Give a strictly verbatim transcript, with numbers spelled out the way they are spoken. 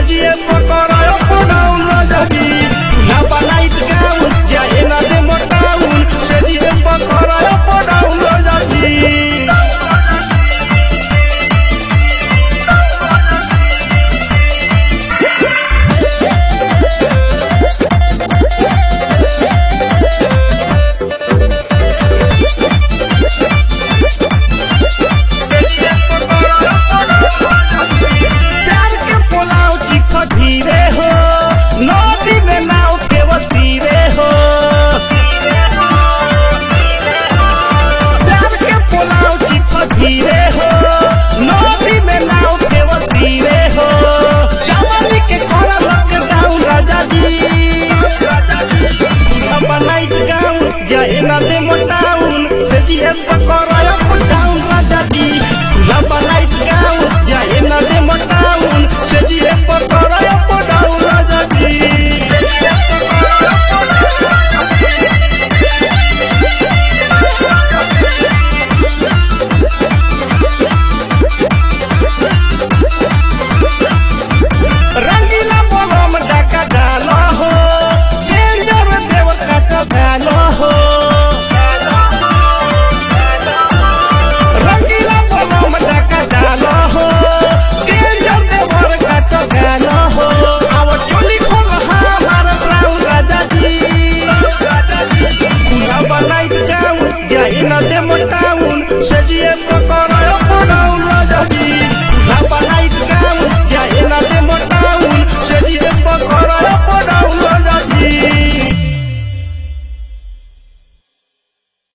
जिए पकड़ायो पड़ाउन राजाजी ना बनाइत गाउन जाए ना दे मोटाउन से जिए पकड़ायो पड़ाउन राजाजी धीरे हो नदी में नाव के वो तीरे हो प्यार के पुलाव की धीरे हो नदी में नाव के वो तीरे हो चावल के खोला लॉकडाउन राजा जी बनाई गाँव जाए ना दे मोटाउन से जी पकड़